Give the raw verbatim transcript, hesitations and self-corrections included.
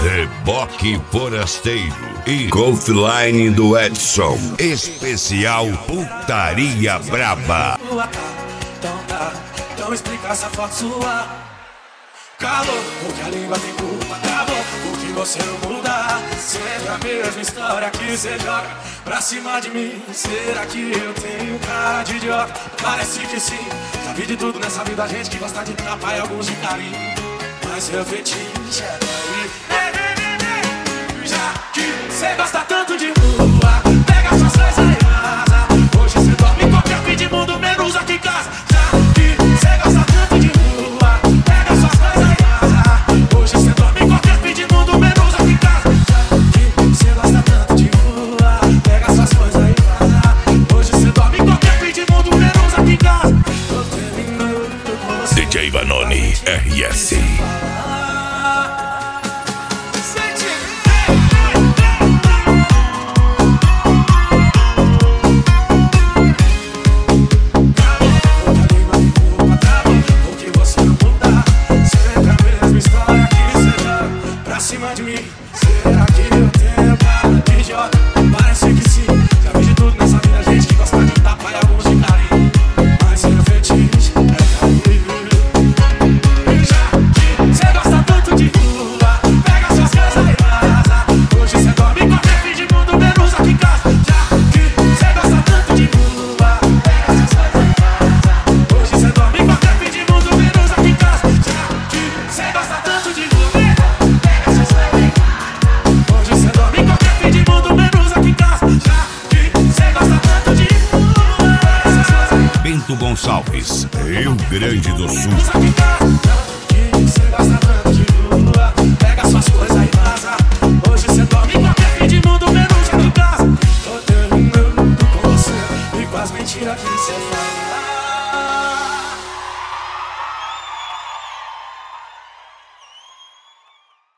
Reboque Forasteiro e Golfline do Edson. Especial Putaria Braba. Então tá, então explica essa foto sua. Calor, porque a língua tem culpa. Acabou, porque você não muda. Sempre a mesma história que você joga pra cima de mim. Será que eu tenho cara de idiota? Parece que sim. Já vi de tudo nessa vida, gente que gosta de tapa e alguns de carinho. Mas seu fetiche é daí. Já que você gosta tanto de rua, pega suas coisas e vaza. Hoje você dorme em qualquer fim de mundo, menos aqui em casa. Já que você gosta tanto de rua, pega suas coisas e vaza. Hoje você dorme em qualquer fim de mundo, menos aqui em casa. Já que você gosta tanto de rua, pega suas coisas e vaza. Hoje você dorme em qualquer fim de mundo, menos aqui em casa. Tô terminando com você. D J Vanoni R S. De mim, será que eu tenho cara de idiota? Parece que sim. Já vi de tudo nessa vida, gente que gosta de tapa e alguns de carinho. Mas seu fetiche é cair. Já que você gosta tanto de rua, pega suas coisas e vaza. Hoje você dorme em qualquer fim de mundo, menos aqui em casa. Já que você gosta tanto de rua, pega suas coisas e vaza. Hoje você dorme em qualquer fim de mundo, menos aqui em casa. Já que você gosta tanto de rua, Bento Gonçalves, Rio Grande do Sul.